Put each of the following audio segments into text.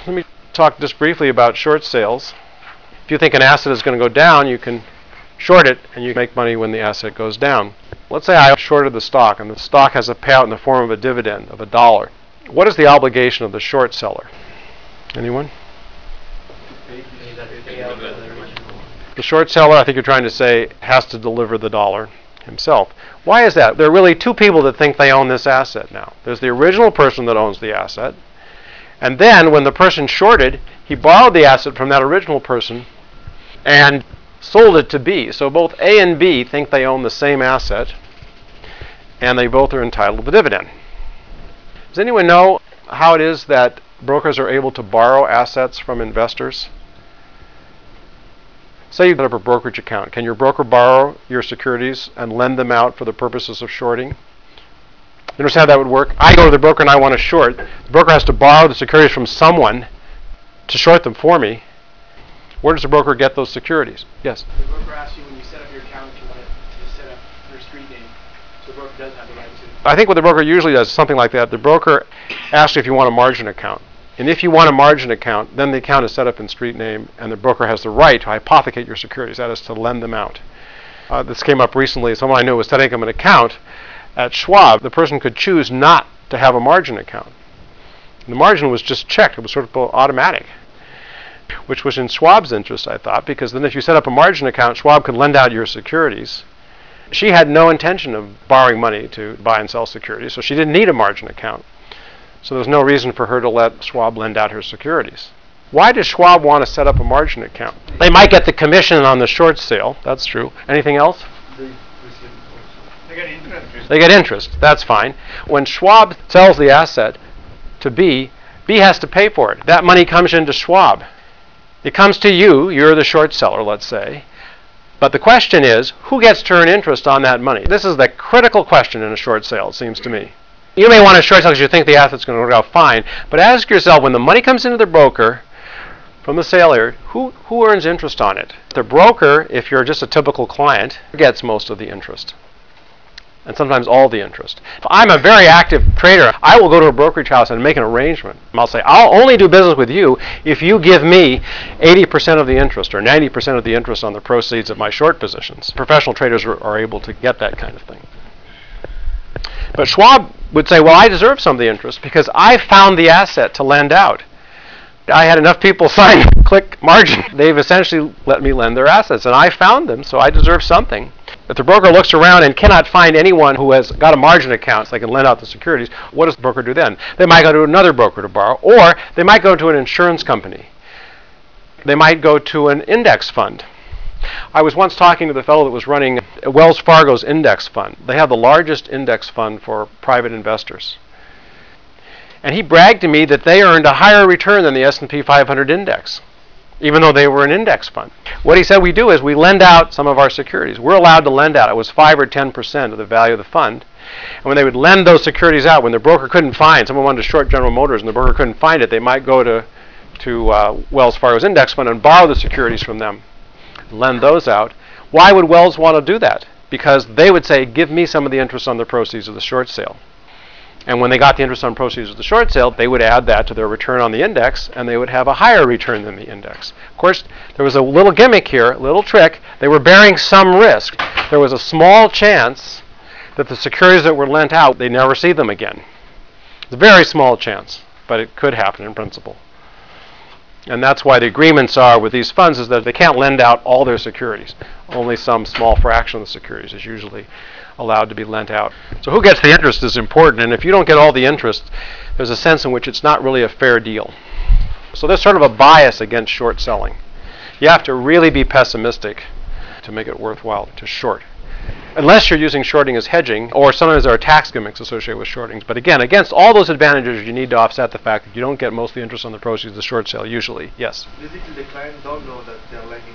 Let me talk just briefly about short sales. If you think an asset is going to go down, you can short it and you make money when the asset goes down. Let's say I shorted the stock and the stock has a payout in the form of a dividend of $1. What is the obligation of the short seller? Anyone? The short seller, I think you're trying to say, has to deliver the dollar himself. Why is that? There are really two people that think they own this asset now. There's the original person that owns the asset, and then when the person shorted, he borrowed the asset from that original person and sold it to B. So both A and B think they own the same asset, and they both are entitled to the dividend. Does anyone know how it is that brokers are able to borrow assets from investors? Say you set up a brokerage account. Can your broker borrow your securities and lend them out for the purposes of shorting? You understand how that would work? I go to the broker and I want to short. The broker has to borrow the securities from someone to short them for me. Where does the broker get those securities? Yes? The broker asks you when you set up your account if you want to set up your street name. So the broker does have the right to. I think what the broker usually does is something like that. The broker asks you if you want a margin account. And if you want a margin account, then the account is set up in street name, and the broker has the right to hypothecate your securities, that is to lend them out. This came up recently. Someone I knew was setting up an account at Schwab. The person could choose not to have a margin account. And the margin was just checked. It was sort of automatic, which was in Schwab's interest, I thought, because then if you set up a margin account, Schwab could lend out your securities. She had no intention of borrowing money to buy and sell securities, so she didn't need a margin account. So there's no reason for her to let Schwab lend out her securities. Why does Schwab want to set up a margin account? They might get the commission on the short sale. That's true. Anything else? They get interest. They get interest. That's fine. When Schwab sells the asset to B, B has to pay for it. That money comes into Schwab. It comes to you. You're the short seller, let's say. But the question is, who gets to earn interest on that money? This is the critical question in a short sale, it seems to me. You may want to short sell because you think the asset's going to work out fine, but ask yourself, when the money comes into the broker from the seller, who earns interest on it? The broker, if you're just a typical client, gets most of the interest, and sometimes all the interest. If I'm a very active trader, I will go to a brokerage house and make an arrangement. I'll say, I'll only do business with you if you give me 80% of the interest or 90% of the interest on the proceeds of my short positions. Professional traders are able to get that kind of thing. But Schwab would say, well, I deserve some of the interest because I found the asset to lend out. I had enough people sign click margin. They've essentially let me lend their assets, and I found them, so I deserve something. If the broker looks around and cannot find anyone who has got a margin account so they can lend out the securities, what does the broker do then? They might go to another broker to borrow, or they might go to an insurance company. They might go to an index fund. I was once talking to the fellow that was running Wells Fargo's index fund. They have the largest index fund for private investors. And he bragged to me that they earned a higher return than the S&P 500 index, even though they were an index fund. What he said we do is we lend out some of our securities. We're allowed to lend out. It was 5 or 10% of the value of the fund. And when they would lend those securities out, when the broker couldn't find, someone wanted to short General Motors and the broker couldn't find it, they might go to Wells Fargo's index fund and borrow the securities from them, lend those out. Why would Wells want to do that? Because they would say, give me some of the interest on the proceeds of the short sale. And when they got the interest on proceeds of the short sale, they would add that to their return on the index, and they would have a higher return than the index. Of course, there was a little gimmick here, a little trick. They were bearing some risk. There was a small chance that the securities that were lent out, they never see them again. It's a very small chance, but it could happen in principle. And that's why the agreements are with these funds is that they can't lend out all their securities. Only some small fraction of the securities is usually allowed to be lent out. So who gets the interest is important, and if you don't get all the interest, there's a sense in which it's not really a fair deal. So there's sort of a bias against short selling. You have to really be pessimistic to make it worthwhile to short. Unless you're using shorting as hedging, or sometimes there are tax gimmicks associated with shorting. But again, against all those advantages, you need to offset the fact that you don't get most of the interest on the proceeds of the short sale, usually. Yes? Basically, the client don't know that they're lending.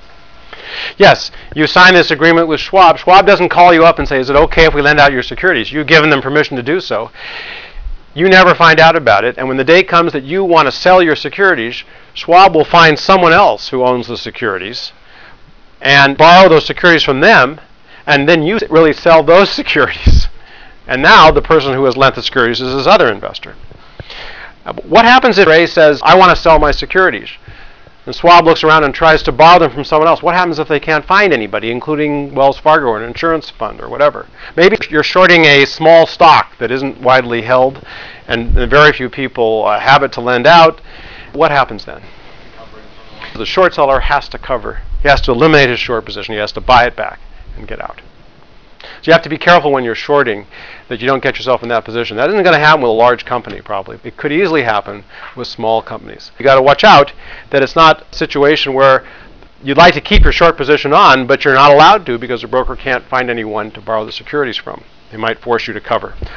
Yes, you sign this agreement with Schwab. Schwab doesn't call you up and say, is it okay if we lend out your securities? You've given them permission to do so. You never find out about it, and when the day comes that you want to sell your securities, Schwab will find someone else who owns the securities and borrow those securities from them, and then you really sell those securities. And now the person who has lent the securities is this other investor. What happens if Ray says, I want to sell my securities? And Schwab looks around and tries to borrow them from someone else. What happens if they can't find anybody, including Wells Fargo or an insurance fund or whatever? Maybe you're shorting a small stock that isn't widely held and very few people have it to lend out. What happens then? The short seller has to cover. He has to eliminate his short position. He has to buy it back and get out. So you have to be careful when you're shorting that you don't get yourself in that position. That isn't going to happen with a large company, probably. It could easily happen with small companies. You got to watch out that it's not a situation where you'd like to keep your short position on, but you're not allowed to because the broker can't find anyone to borrow the securities from. They might force you to cover.